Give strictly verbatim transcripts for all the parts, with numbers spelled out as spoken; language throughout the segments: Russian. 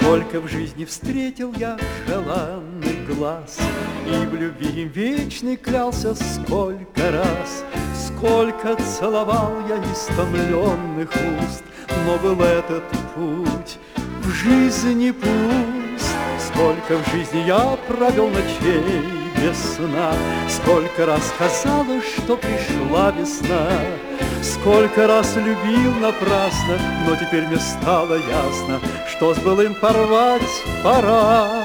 Сколько в жизни встретил я желанных глаз, и в любви им вечной клялся сколько раз. Сколько целовал я истомленных уст, но был этот путь в жизни пуст. Сколько в жизни я провел ночей без сна, сколько раз казалось, что пришла весна. Сколько раз любил напрасно, но теперь мне стало ясно, что с былым порвать пора.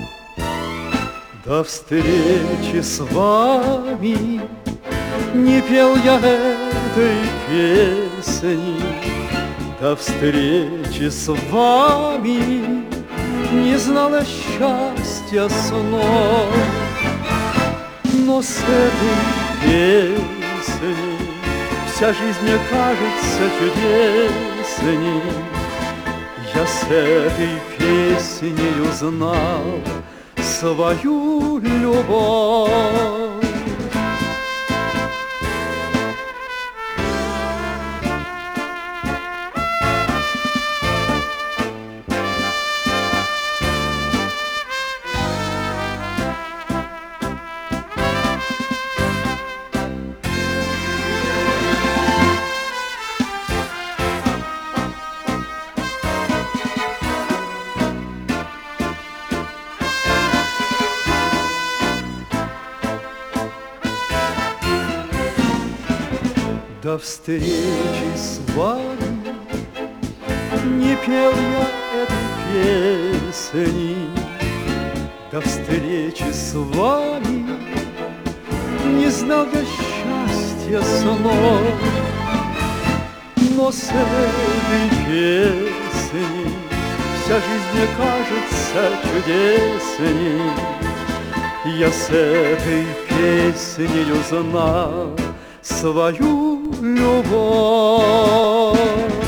До встречи с вами не пел я этой песни, до встречи с вами не знала счастья снов. Но с этой песней вся жизнь мне кажется чудесней. Я с этой песней узнал свою любовь. До встречи с вами не пел я этой песни, до встречи с вами не знал я счастья снов. Но с этой песней вся жизнь мне кажется чудесней. Я с этой песней узнал свою любовь.